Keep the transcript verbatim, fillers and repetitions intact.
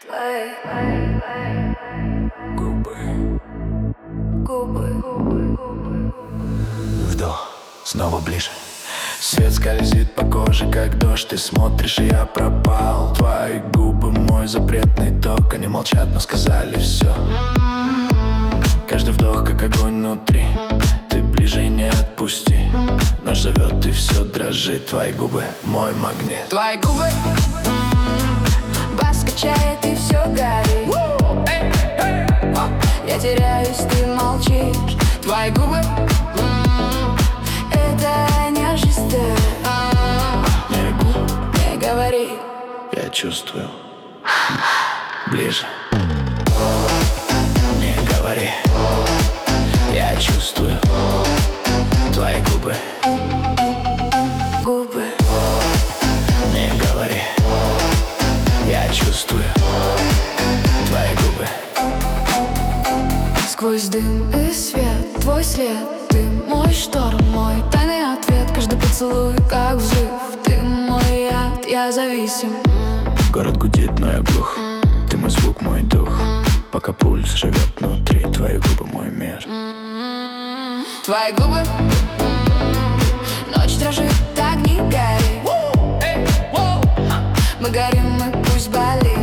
Твои губы, губы, губы, губы. Вдох, снова ближе. Свет скользит по коже, как дождь. Ты смотришь, и я пропал. Твои губы, мой запретный ток. Они молчат, но сказали все. Каждый вдох, как огонь внутри. Ты ближе и не отпусти. Наш зовет, и все дрожит. Твои губы, мой магнит. Твои губы, бас качает, и все горит. Я теряюсь, ты молчишь. Твои губы, это не жестко. Не говори. Я чувствую. Ближе. Не говори. Я чувствую. Твои губы. Губы. Не говори. Я чувствую. Твои губы. Сквозь дым и свет, твой след. Ты мой шторм, мой тайный ответ. Каждый поцелуй, как взрыв. Ты мой яд, я зависим. Город гудит, но я глух. Ты мой звук, мой дух. Пока пульс живет внутри. Твои губы, мой мир. Твои губы, ночь дрожит, огни горит. Мы горим, мы пусть болит.